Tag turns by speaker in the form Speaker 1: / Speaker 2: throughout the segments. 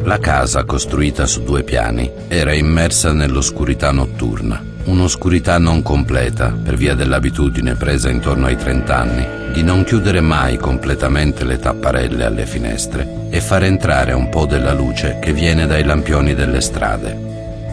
Speaker 1: La casa, costruita su 2 piani, era immersa nell'oscurità notturna, un'oscurità non completa per via dell'abitudine presa intorno ai 30 anni di non chiudere mai completamente le tapparelle alle finestre e far entrare un po' della luce che viene dai lampioni delle strade.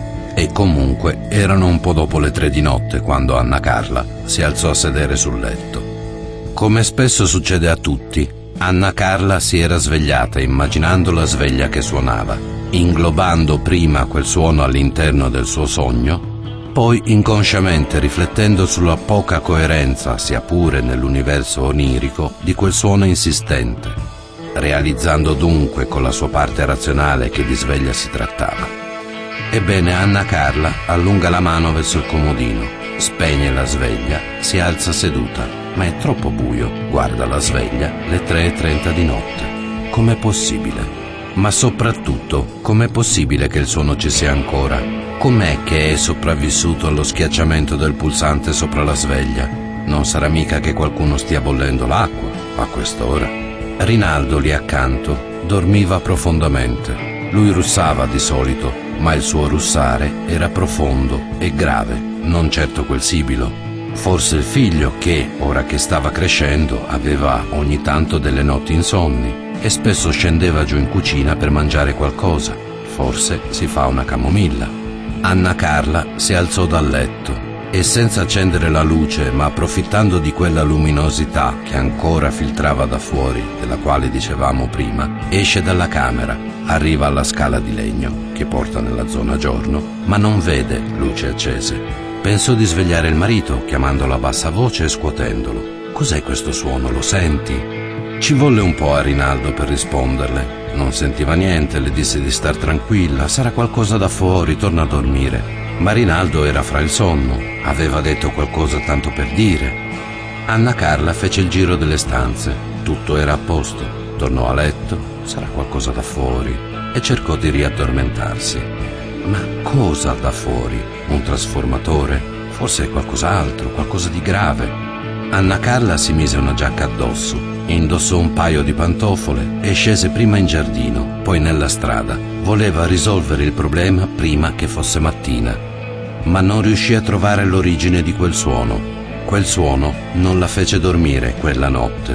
Speaker 1: E comunque erano un po' dopo le 3 di notte quando Anna Carla si alzò a sedere sul letto. Come spesso succede a tutti, Anna Carla si era svegliata immaginando la sveglia che suonava, inglobando prima quel suono all'interno del suo sogno, poi inconsciamente riflettendo sulla poca coerenza, sia pure nell'universo onirico, di quel suono insistente, realizzando dunque con la sua parte razionale che di sveglia si trattava. Ebbene, Anna Carla allunga la mano verso il comodino, spegne la sveglia, si alza seduta. Ma è troppo buio, guarda la sveglia, le 3:30 di notte. Com'è possibile? Ma soprattutto, com'è possibile che il suono ci sia ancora? Com'è che è sopravvissuto allo schiacciamento del pulsante sopra la sveglia? Non sarà mica che qualcuno stia bollendo l'acqua a quest'ora? Rinaldo lì accanto dormiva profondamente. Lui russava di solito, ma il suo russare era profondo e grave, non certo quel sibilo. Forse il figlio che, ora che stava crescendo, aveva ogni tanto delle notti insonni e spesso scendeva giù in cucina per mangiare qualcosa. Forse si fa una camomilla. Anna Carla si alzò dal letto e senza accendere la luce, ma approfittando di quella luminosità che ancora filtrava da fuori, della quale dicevamo prima, esce dalla camera, arriva alla scala di legno che porta nella zona giorno, ma non vede luci accese. Pensò di svegliare il marito, chiamandolo a bassa voce e scuotendolo. «Cos'è questo suono? Lo senti?» Ci volle un po' a Rinaldo per risponderle. Non sentiva niente, le disse di star tranquilla, sarà qualcosa da fuori, torna a dormire. Ma Rinaldo era fra il sonno, aveva detto qualcosa tanto per dire. Anna Carla fece il giro delle stanze, tutto era a posto. Tornò a letto, sarà qualcosa da fuori, e cercò di riaddormentarsi. Ma cosa da fuori? Un trasformatore? Forse qualcos'altro, qualcosa di grave. Anna Carla si mise una giacca addosso, indossò un paio di pantofole e scese prima in giardino, poi nella strada. Voleva risolvere il problema prima che fosse mattina, ma non riuscì a trovare l'origine di quel suono. Quel suono non la fece dormire quella notte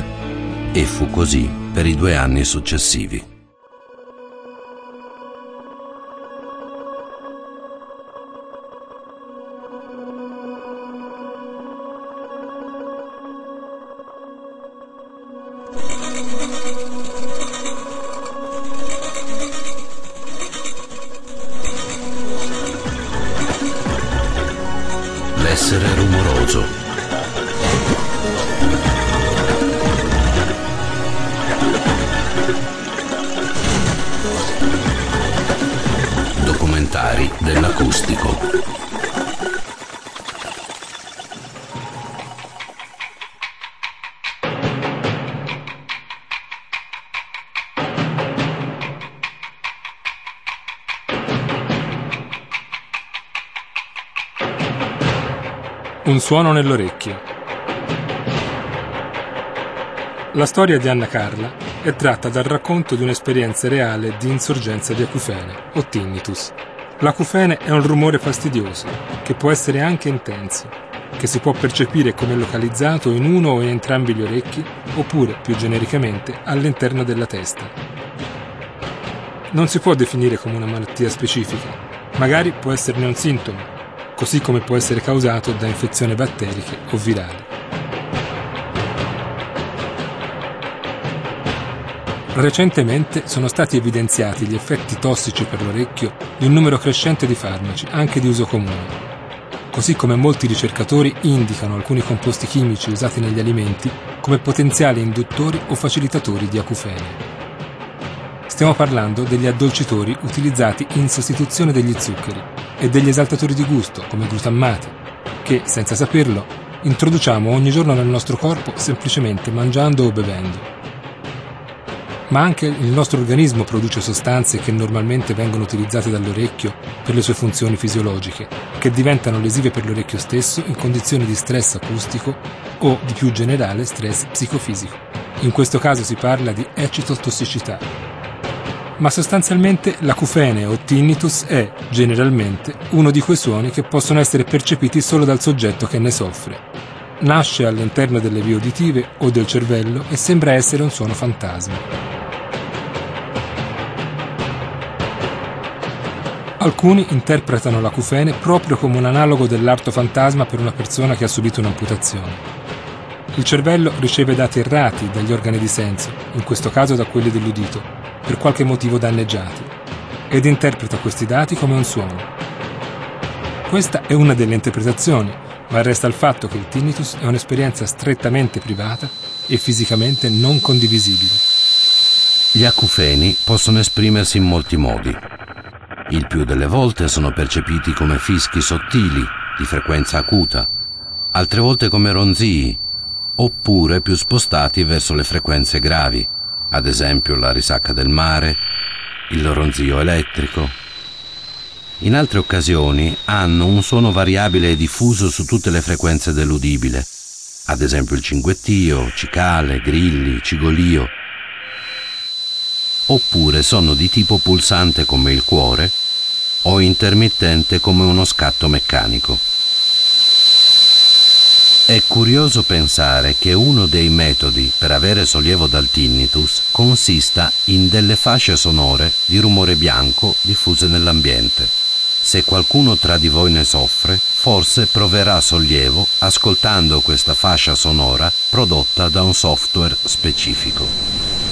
Speaker 1: e fu così per i 2 anni successivi. L'essere rumoroso. Documentari dell'acustico.
Speaker 2: Un suono nell'orecchio. La storia di Anna Carla è tratta dal racconto di un'esperienza reale di insorgenza di acufene o tinnitus. L'acufene è un rumore fastidioso che può essere anche intenso, che si può percepire come localizzato in uno o in entrambi gli orecchi oppure, più genericamente, all'interno della testa. Non si può definire come una malattia specifica, magari può esserne un sintomo, così come può essere causato da infezioni batteriche o virali. Recentemente sono stati evidenziati gli effetti tossici per l'orecchio di un numero crescente di farmaci, anche di uso comune, così come molti ricercatori indicano alcuni composti chimici usati negli alimenti come potenziali induttori o facilitatori di acufene. Stiamo parlando degli addolcitori utilizzati in sostituzione degli zuccheri e degli esaltatori di gusto, come glutammati, che, senza saperlo, introduciamo ogni giorno nel nostro corpo semplicemente mangiando o bevendo. Ma anche il nostro organismo produce sostanze che normalmente vengono utilizzate dall'orecchio per le sue funzioni fisiologiche, che diventano lesive per l'orecchio stesso in condizioni di stress acustico o, di più generale, stress psicofisico. In questo caso si parla di ecitotossicità. Ma sostanzialmente l'acufene o tinnitus è, generalmente, uno di quei suoni che possono essere percepiti solo dal soggetto che ne soffre. Nasce all'interno delle vie uditive o del cervello e sembra essere un suono fantasma. Alcuni interpretano l'acufene proprio come un analogo dell'arto fantasma per una persona che ha subito un'amputazione. Il cervello riceve dati errati dagli organi di senso, in questo caso da quelli dell'udito, per qualche motivo danneggiati, ed interpreta questi dati come un suono. Questa è una delle interpretazioni, ma resta il fatto che il tinnitus è un'esperienza strettamente privata e fisicamente non condivisibile.
Speaker 1: Gli acufeni possono esprimersi in molti modi. Il più delle volte sono percepiti come fischi sottili, di frequenza acuta, altre volte come ronzii, oppure più spostati verso le frequenze gravi, ad esempio la risacca del mare, il ronzio elettrico. In altre occasioni hanno un suono variabile e diffuso su tutte le frequenze dell'udibile, ad esempio il cinguettio, cicale, grilli, cigolio. Oppure sono di tipo pulsante come il cuore o intermittente come uno scatto meccanico. È curioso pensare che uno dei metodi per avere sollievo dal tinnitus consista in delle fasce sonore di rumore bianco diffuse nell'ambiente. Se qualcuno tra di voi ne soffre, forse proverà sollievo ascoltando questa fascia sonora prodotta da un software specifico.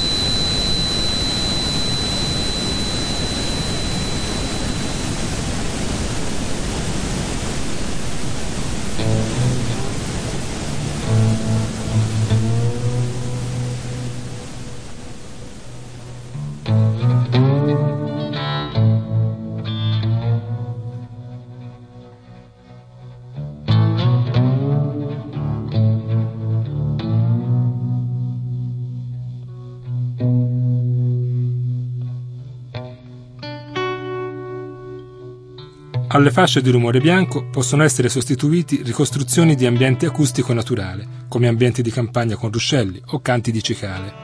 Speaker 2: Alle fasce di rumore bianco possono essere sostituiti ricostruzioni di ambiente acustico naturale, come ambienti di campagna con ruscelli o canti di cicale.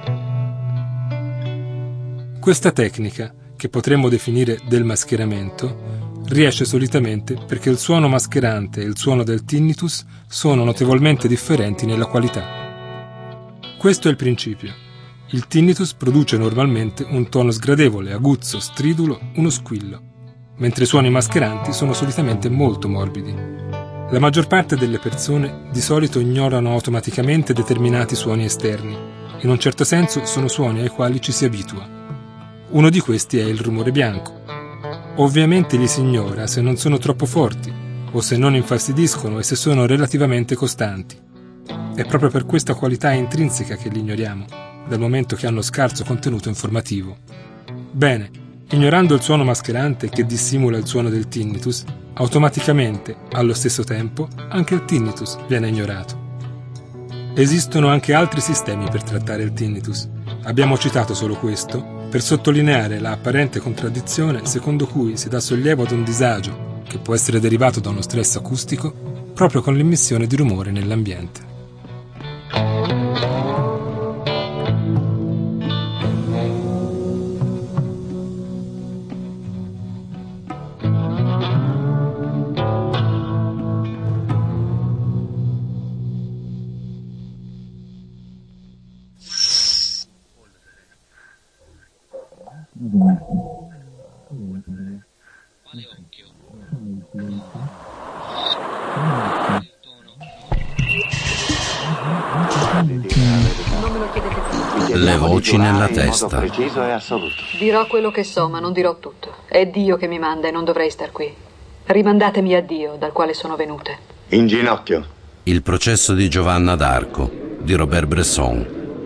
Speaker 2: Questa tecnica, che potremmo definire del mascheramento, riesce solitamente perché il suono mascherante e il suono del tinnitus sono notevolmente differenti nella qualità. Questo è il principio. Il tinnitus produce normalmente un tono sgradevole, aguzzo, stridulo, uno squillo, mentre i suoni mascheranti sono solitamente molto morbidi. La maggior parte delle persone di solito ignorano automaticamente determinati suoni esterni. In un certo senso sono suoni ai quali ci si abitua. Uno di questi è il rumore bianco. Ovviamente li si ignora se non sono troppo forti, o se non infastidiscono e se sono relativamente costanti. È proprio per questa qualità intrinseca che li ignoriamo, dal momento che hanno scarso contenuto informativo. Bene, ignorando il suono mascherante che dissimula il suono del tinnitus, automaticamente, allo stesso tempo, anche il tinnitus viene ignorato. Esistono anche altri sistemi per trattare il tinnitus. Abbiamo citato solo questo per sottolineare la apparente contraddizione secondo cui si dà sollievo ad un disagio, che può essere derivato da uno stress acustico, proprio con l'immissione di rumore nell'ambiente.
Speaker 1: Le voci nella testa.
Speaker 3: Dirò quello che so, ma non dirò tutto. È Dio che mi manda e non dovrei star qui. Rimandatemi a Dio, dal quale sono venute.
Speaker 4: In ginocchio.
Speaker 1: Il processo di Giovanna d'Arco, di Robert Bresson.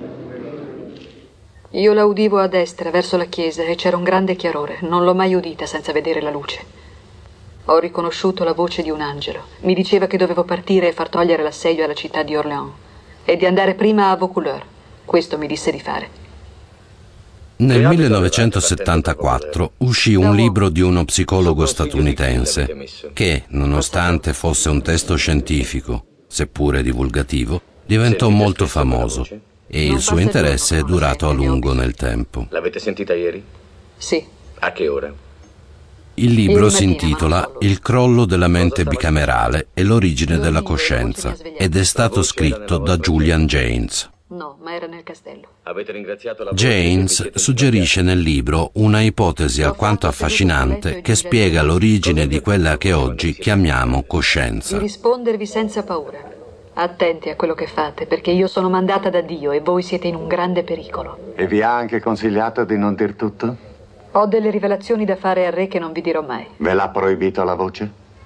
Speaker 3: Io la udivo a destra, verso la chiesa, e c'era un grande chiarore. Non l'ho mai udita senza vedere la luce. Ho riconosciuto la voce di un angelo. Mi diceva che dovevo partire e far togliere l'assedio alla città di Orléans e di andare prima a Vaucouleurs. Questo mi disse di fare.
Speaker 1: Nel 1974 uscì un libro di uno psicologo statunitense che, nonostante fosse un testo scientifico, seppure divulgativo, diventò molto famoso e il suo interesse è durato a lungo nel tempo.
Speaker 4: L'avete sentita ieri?
Speaker 3: Sì.
Speaker 4: A che ora?
Speaker 1: Il libro
Speaker 3: Ieri
Speaker 1: si
Speaker 3: mattina,
Speaker 1: intitola
Speaker 3: Manolo.
Speaker 1: Il crollo della mente bicamerale e l'origine della coscienza ed è stato scritto da Julian Jaynes.
Speaker 3: No, ma era nel castello.
Speaker 4: Avete ringraziato la voce che vi
Speaker 1: Jaynes
Speaker 4: siete
Speaker 1: suggerisce nel libro una ipotesi alquanto affascinante che spiega l'origine di quella che oggi chiamiamo
Speaker 3: Di
Speaker 1: coscienza.
Speaker 3: rispondervi senza paura. Attenti a quello che fate, perché io sono mandata da Dio e voi siete in un grande pericolo.
Speaker 5: E vi ha anche consigliato di non dir tutto?
Speaker 3: Ho delle rivelazioni da fare al re che non vi dirò mai.
Speaker 5: Ve l'ha proibito la voce?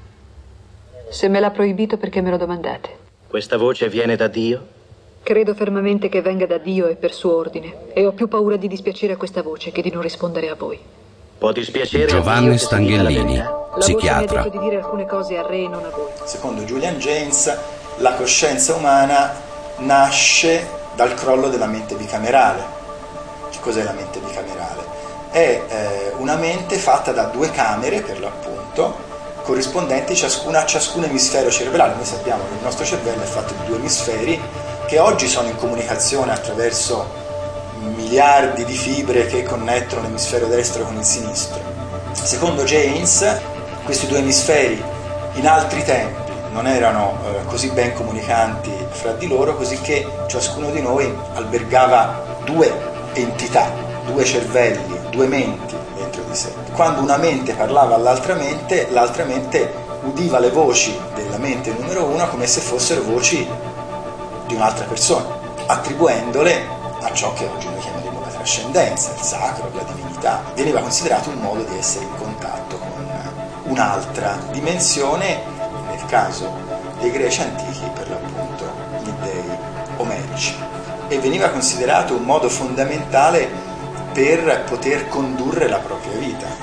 Speaker 3: Se me l'ha proibito, perché me lo domandate?
Speaker 4: Questa voce viene da Dio?
Speaker 3: Credo fermamente che venga da Dio e per suo ordine, e ho più paura di dispiacere a questa voce che di non rispondere a voi.
Speaker 4: Può dispiacere a
Speaker 1: Giovanni
Speaker 4: Dio che si dica la
Speaker 1: Stanghellini,
Speaker 4: verità?
Speaker 3: La
Speaker 1: psichiatra.
Speaker 3: voce mi ha detto di dire alcune cose al re e non a voi.
Speaker 6: Secondo Julian Jaynes, la coscienza umana nasce dal crollo della mente bicamerale. Che cos'è la mente bicamerale? È una mente fatta da due camere, per l'appunto, corrispondenti a ciascun emisfero cerebrale. Noi sappiamo che il nostro cervello è fatto di due emisferi che oggi sono in comunicazione attraverso miliardi di fibre che connettono l'emisfero destro con il sinistro. Secondo Jaynes, questi due emisferi in altri tempi non erano così ben comunicanti fra di loro, così che ciascuno di noi albergava due entità, due cervelli, due menti dentro di sé. Quando una mente parlava all'altra mente, l'altra mente udiva le voci della mente numero uno come se fossero voci di un'altra persona, attribuendole a ciò che oggi noi chiameremo la trascendenza, il sacro, la divinità. Veniva considerato un modo di essere in contatto con un'altra dimensione, nel caso dei greci antichi per l'appunto gli dei omerici, e veniva considerato un modo fondamentale per poter condurre la propria vita.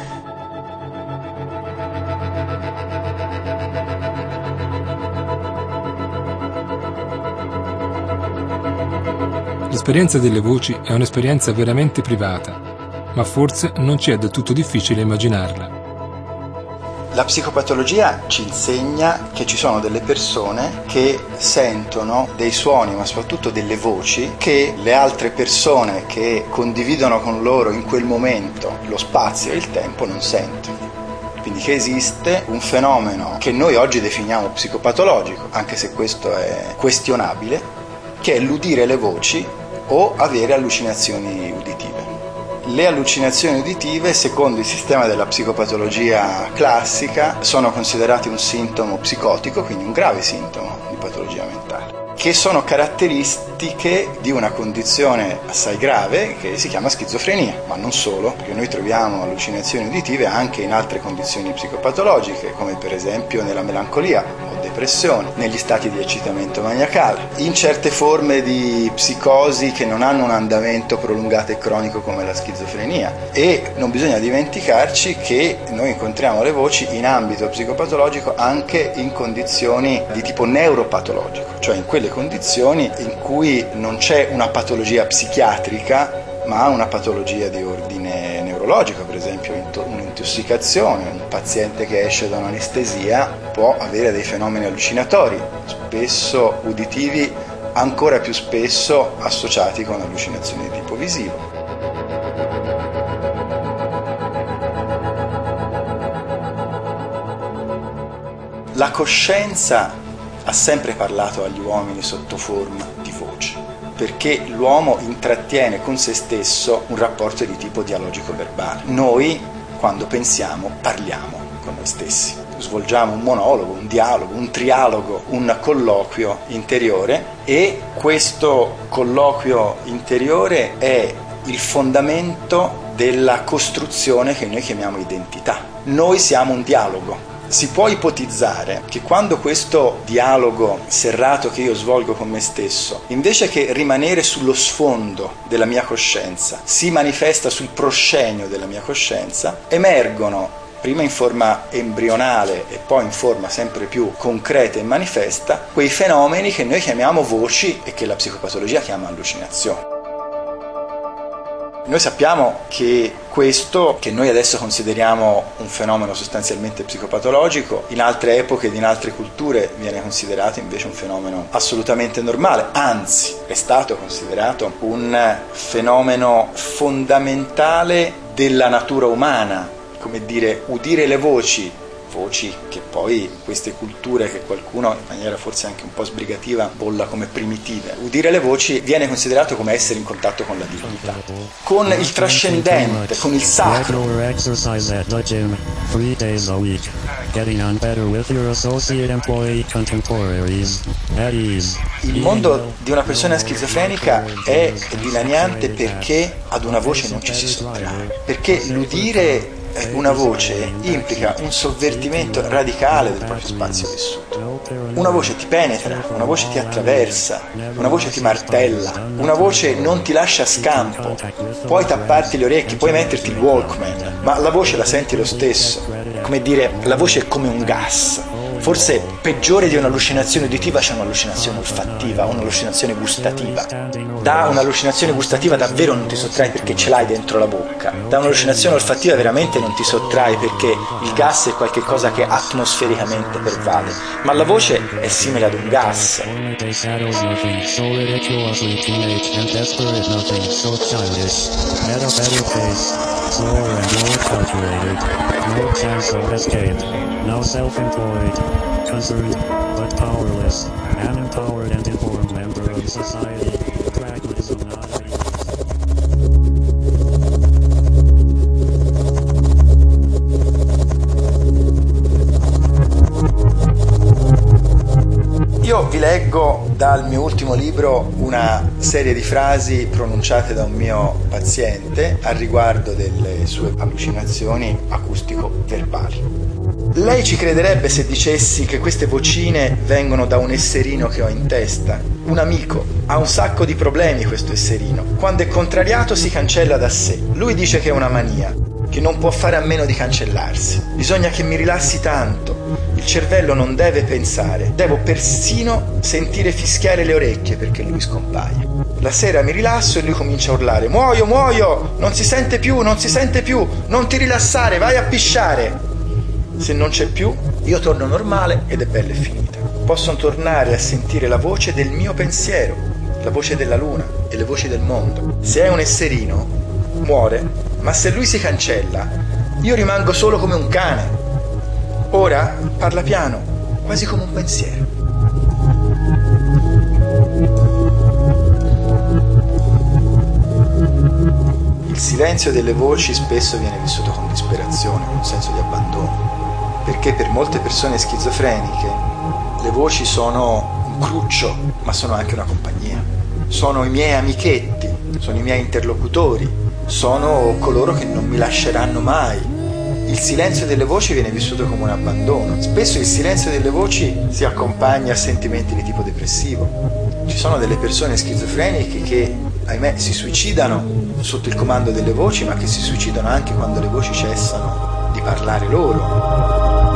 Speaker 2: L'esperienza delle voci è un'esperienza veramente privata, ma forse non ci è del tutto difficile immaginarla.
Speaker 6: La psicopatologia ci insegna che ci sono delle persone che sentono dei suoni, ma soprattutto delle voci, che le altre persone che condividono con loro in quel momento lo spazio e il tempo non sentono. Quindi che esiste un fenomeno che noi oggi definiamo psicopatologico, anche se questo è questionabile, che è l'udire le voci o avere allucinazioni uditive. Le allucinazioni uditive, secondo il sistema della psicopatologia classica, sono considerate un sintomo psicotico, quindi un grave sintomo di patologia mentale, che sono caratteristiche di una condizione assai grave che si chiama schizofrenia, ma non solo, perché noi troviamo allucinazioni uditive anche in altre condizioni psicopatologiche, come per esempio nella melancolia o depressione, negli stati di eccitamento maniacale, in certe forme di psicosi che non hanno un andamento prolungato e cronico come la schizofrenia. E non bisogna dimenticarci che noi incontriamo le voci in ambito psicopatologico anche in condizioni di tipo neuropatologico, cioè in quelle condizioni in cui non c'è una patologia psichiatrica ma una patologia di ordine neurologico, per esempio un'intossicazione. Un paziente che esce da un'anestesia può avere dei fenomeni allucinatori, spesso uditivi, ancora più spesso associati con allucinazioni di tipo visivo. La coscienza ha sempre parlato agli uomini sotto forma di voce, perché l'uomo intrattiene con se stesso un rapporto di tipo dialogico verbale. Noi, quando pensiamo, parliamo con noi stessi. Svolgiamo un monologo, un dialogo, un trialogo, un colloquio interiore, e questo colloquio interiore è il fondamento della costruzione che noi chiamiamo identità. Noi siamo un dialogo. Si può ipotizzare che quando questo dialogo serrato che io svolgo con me stesso, invece che rimanere sullo sfondo della mia coscienza, si manifesta sul proscenio della mia coscienza, emergono prima in forma embrionale e poi in forma sempre più concreta e manifesta quei fenomeni che noi chiamiamo voci e che la psicopatologia chiama allucinazioni. Noi sappiamo che questo, che noi adesso consideriamo un fenomeno sostanzialmente psicopatologico, in altre epoche ed in altre culture viene considerato invece un fenomeno assolutamente normale, anzi è stato considerato un fenomeno fondamentale della natura umana, come dire, udire le voci che poi queste culture che qualcuno in maniera forse anche un po' sbrigativa bolla come primitive, udire le voci viene considerato come essere in contatto con la divinità, con il trascendente, con il sacro. Il mondo di una persona schizofrenica è dilaniante perché ad una voce non ci si sottrae, perché l'udire una voce implica un sovvertimento radicale del proprio spazio vissuto. Una voce ti penetra, una voce ti attraversa, una voce ti martella, una voce non ti lascia scampo. Puoi tapparti le orecchie, puoi metterti il Walkman, ma la voce la senti lo stesso. Come dire, la voce è come un gas. Forse peggiore di un'allucinazione uditiva c'è un'allucinazione olfattiva, un'allucinazione gustativa. Da un'allucinazione gustativa davvero non ti sottrai perché ce l'hai dentro la bocca. Da un'allucinazione olfattiva veramente non ti sottrai perché il gas è qualcosa che atmosfericamente pervade. Ma la voce è simile ad un gas.
Speaker 7: Now self-employed, concerned but powerless, an empowered and informed member of society, pragmatism not
Speaker 6: Io vi leggo dal mio ultimo libro una serie di frasi pronunciate da un mio paziente a riguardo delle sue allucinazioni acustico-verbali. Lei ci crederebbe se dicessi che queste vocine vengono da un esserino che ho in testa? Un amico. Ha un sacco di problemi questo esserino. Quando è contrariato si cancella da sé. Lui dice che è una mania, che non può fare a meno di cancellarsi. Bisogna che mi rilassi tanto. Il cervello non deve pensare. Devo persino sentire fischiare le orecchie perché lui scompaia. La sera mi rilasso e lui comincia a urlare: muoio, muoio! Non si sente più, non si sente più! Non ti rilassare, vai a pisciare! Se non c'è più, io torno normale ed è bella e finita. Posso tornare a sentire la voce del mio pensiero, la voce della luna e le voci del mondo. Se è un esserino, muore, ma se lui si cancella, io rimango solo come un cane. Ora parla piano, quasi come un pensiero. Il silenzio delle voci spesso viene vissuto con disperazione, con un senso di abbandono. Perché per molte persone schizofreniche le voci sono un cruccio, ma sono anche una compagnia. Sono i miei amichetti, sono i miei interlocutori, sono coloro che non mi lasceranno mai. Il silenzio delle voci viene vissuto come un abbandono. Spesso il silenzio delle voci si accompagna a sentimenti di tipo depressivo. Ci sono delle persone schizofreniche che, ahimè, si suicidano sotto il comando delle voci, ma che si suicidano anche quando le voci cessano di parlare loro.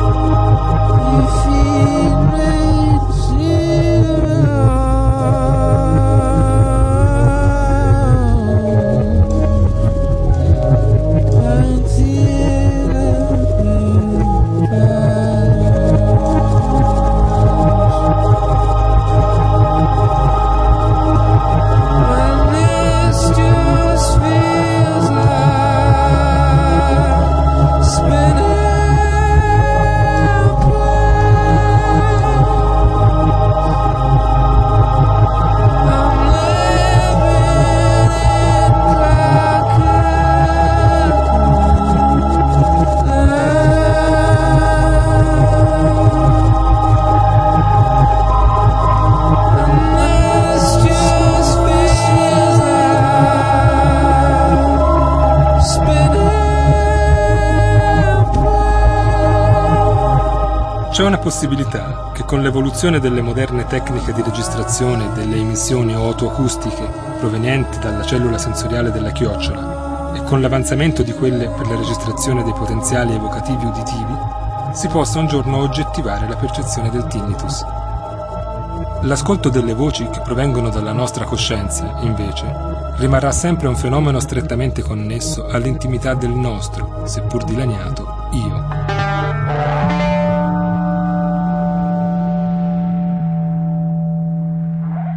Speaker 2: C'è una possibilità che con l'evoluzione delle moderne tecniche di registrazione delle emissioni otoacustiche provenienti dalla cellula sensoriale della chiocciola e con l'avanzamento di quelle per la registrazione dei potenziali evocativi uditivi si possa un giorno oggettivare la percezione del tinnitus. L'ascolto delle voci che provengono dalla nostra coscienza, invece, rimarrà sempre un fenomeno strettamente connesso all'intimità del nostro, seppur dilaniato, io.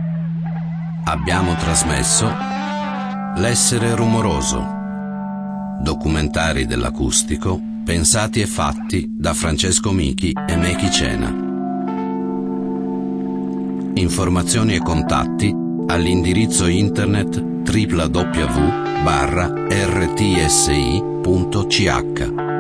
Speaker 1: Abbiamo trasmesso L'essere rumoroso Documentari dell'acustico pensati e fatti da Francesco Michi e Meki Cena. Informazioni e contatti all'indirizzo internet www.rtsi.ch.